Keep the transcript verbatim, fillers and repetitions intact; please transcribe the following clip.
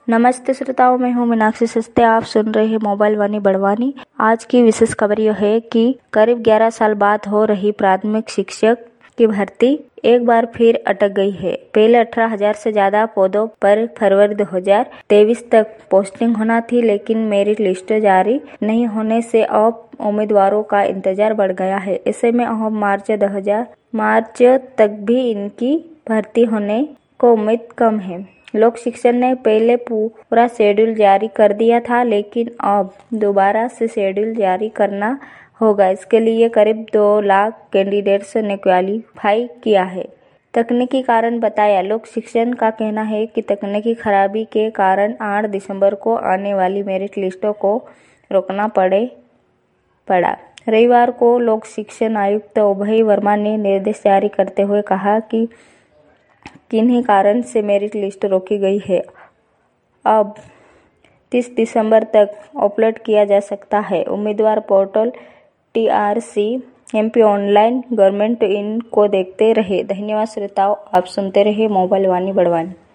नमस्ते श्रोताओं, मैं हूं मीनाक्षी सस्ते। आप सुन रहे हैं मोबाइल वाणी बड़वानी। आज की विशेष खबर यह है कि करीब ग्यारह साल बाद हो रही प्राथमिक शिक्षक की भर्ती एक बार फिर अटक गई है। पहले अठारह हजार से ज्यादा पदों पर फरवरी दो हजार तेईस तक पोस्टिंग होना थी, लेकिन मेरिट लिस्ट जारी नहीं होने से अब उम्मीदवारों का इंतजार बढ़ गया है। ऐसे में अब मार्च दो हजार मार्च तक भी इनकी भर्ती होने को उम्मीद कम है। लोक शिक्षण ने पहले पूरा शेड्यूल जारी कर दिया था, लेकिन अब दोबारा से शेड्यूल जारी करना होगा। इसके लिए करीब दो लाख कैंडिडेट्स ने क्वालिफाई किया है। तकनीकी कारण बताया। लोक शिक्षण का कहना है कि तकनीकी खराबी के कारण आठ दिसंबर को आने वाली मेरिट लिस्टों को रोकना पड़े पड़ा। रविवार को लोक शिक्षण आयुक्त अभय वर्मा ने निर्देश जारी करते हुए कहा कि किन्हीं कारण से मेरिट लिस्ट रोकी गई है। अब तीस दिसंबर तक अपलोड किया जा सकता है। उम्मीदवार portal T R C M P online government इन को देखते रहे। धन्यवाद श्रोताओं, आप सुनते रहे मोबाइल वाणी बड़वानी।